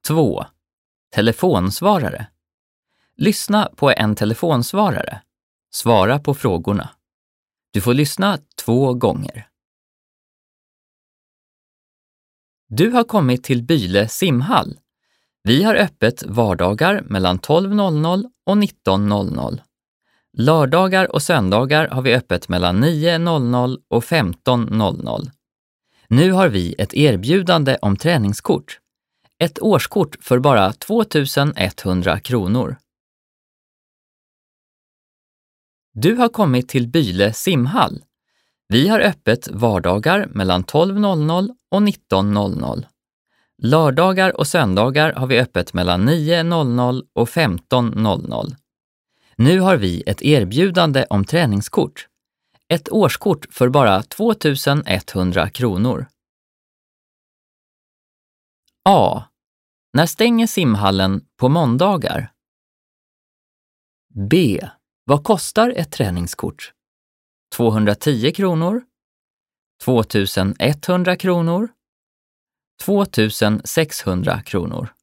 2. Telefonsvarare. Lyssna på en telefonsvarare. Svara på frågorna. Du får lyssna 2 gånger. Du har kommit till Byle simhall. Vi har öppet vardagar mellan 12.00 och 19.00. Lördagar och söndagar har vi öppet mellan 9.00 och 15.00. Nu har vi ett erbjudande om träningskort. Ett årskort för bara 2100 kronor. Du har kommit till Byle simhall. Vi har öppet vardagar mellan 12.00 och 19.00. Lördagar och söndagar har vi öppet mellan 9.00 och 15.00. Nu har vi ett erbjudande om träningskort. Ett årskort för bara 2100 kronor. A. När stänger simhallen på måndagar? B. Vad kostar ett träningskort? 210 kronor? 2100 kronor? 2600 kronor?